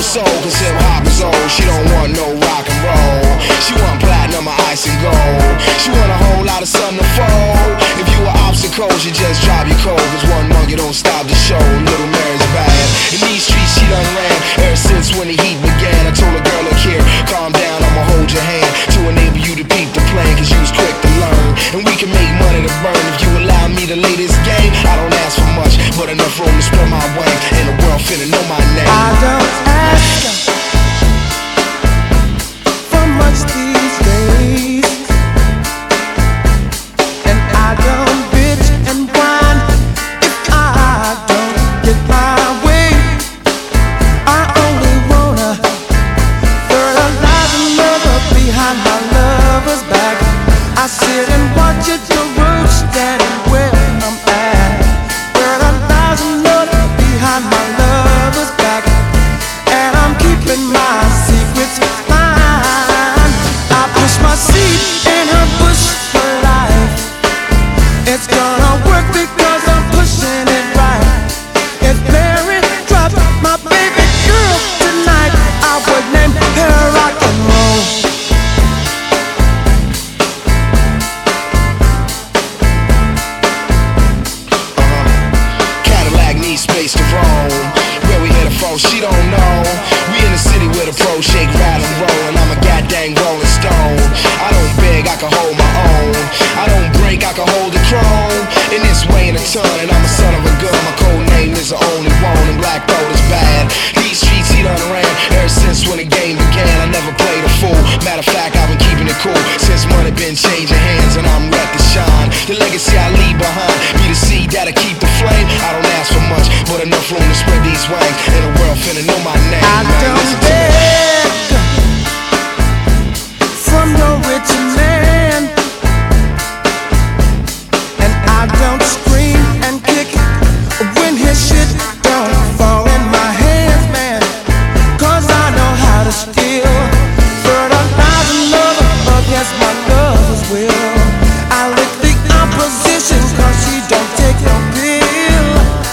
soul, cause hip hop is old. She don't want no rock and roll. She want platinum or ice and gold. She want a whole lot of sun to fold. If you were obstacles, you just drive your cold. Cause one monkey don't stop the show. Little Mary's bad. In these streets she done ran ever since when the heat began. I told a girl, look here, calm down, I'ma hold your hand to enable you to peep the plan, cause you was quick to learn. And we can make money to burn if you allow me to lay this game. I don't ask for much, but enough room to spread my wings. And the world finna know my name. I don't ask for much these days, and I don't bitch and whine if I don't get my way. I only wanna fertilize another behind my lover's back. I sit and watch it grow, standing where I'm at. Fertilize another behind my lover's back, and I'm keeping my secrets fine. I push my seed in her bush for life. It's gonna work because I'm pushing it right. If Mary dropped my baby girl tonight, I would name her rock and roll. Cadillac needs space to roam. Where we headed from, she don't know. We in the city with a pro, shake, rattle, and roll. And I'm a goddamn rolling stone. I don't beg, I can hold my own. I don't break, I can hold the chrome. In this way in a ton, and I'm a son of a gun. My code name is the only one, and black gold is bad. These streets he done ran ever since when the game began. I never played a fool. Matter of fact, I've been keeping it cool since money been changing hands, and I'm ready to shine. The legacy I leave behind be the seed that'll keep the flame. I don't ask for much, but enough room to spread these wings. And the world finna know my name. I don't beg from no rich man, and I don't scream and kick when his shit don't fall in my hands, man. Cause I know how to steal, fertilize another against my lover's will. I lick the opposition cause she don't take no pill.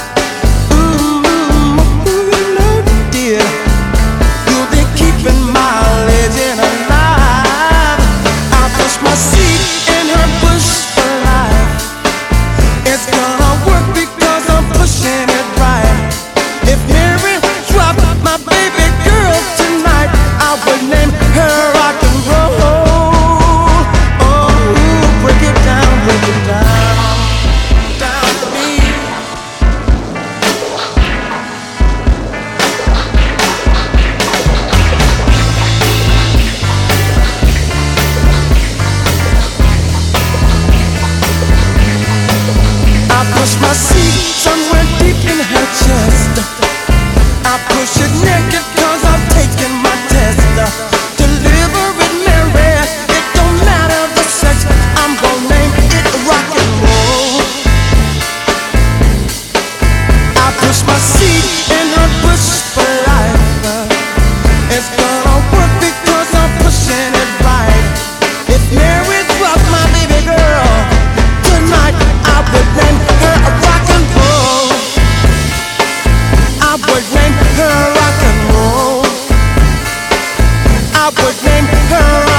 You'll be keeping my legend alive. I push my seed in her bush for life. It's gonna work because I'm pushing it right. If Mary dropped my baby girl tonight, I would name her rock and roll. Oh, break it down, down to me. I push my seed somewhere deep in her chest. I push it naked cause I'm taking my test. Deliver it, Mary, it don't matter the sex. I'm gonna name it rock and roll. I push my seed in her bush for life. It's gonna work because I'm pushing it right. If Mary dropped my baby girl tonight, I would name her rock and roll. I would name her rock and roll. I would name her